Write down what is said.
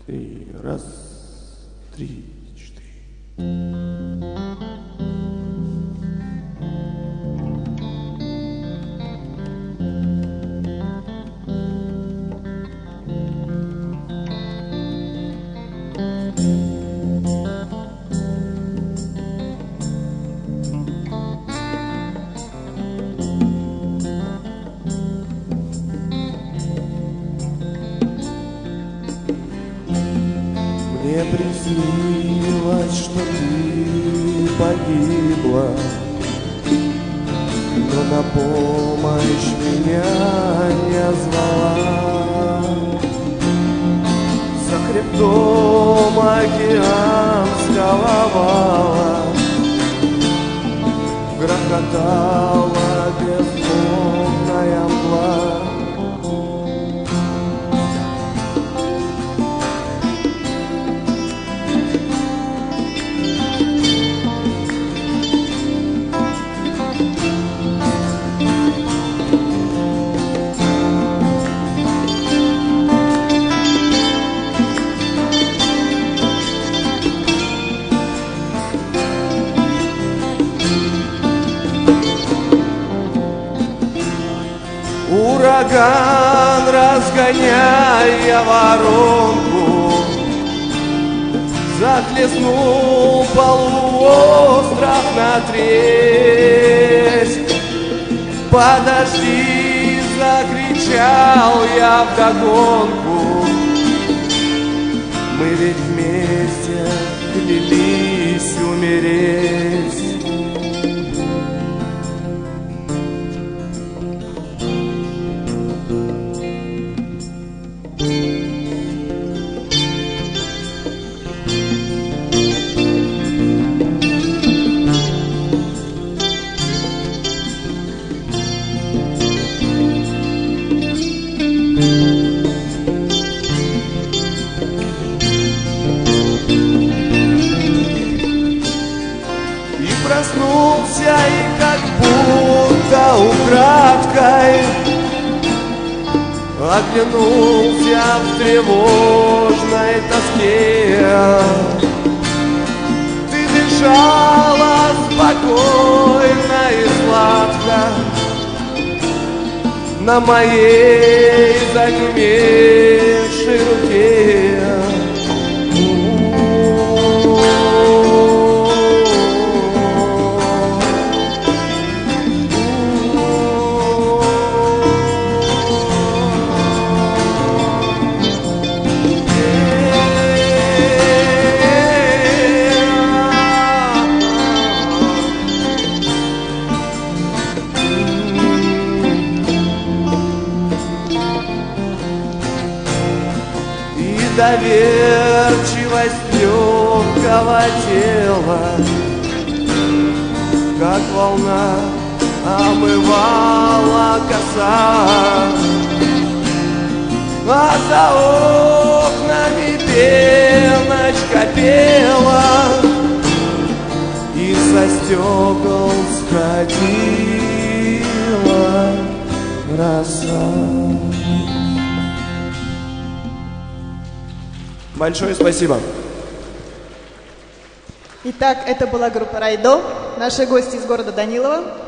И раз, три, четыре. Мне приснилось, что ты погибла, но на помощь меня не звала. За хребтом океан сковала, грохотала безмолвная мгла. Ураган, разгоняя воронку, захлестнул полуостров на треть. Подожди, закричал я вдогонку, мы ведь вместе клялись умереть. Проснулся и как будто украдкой оглянулся в тревожной тоске. Ты дышала спокойно и сладко на моей занемевшей руке. Доверчивость легкого тела, как волна омывала коса, а за окнами пеночка пела, и со стекол сходила роса. Большое спасибо. Итак, это была группа Райдо, наши гости из города Данилова.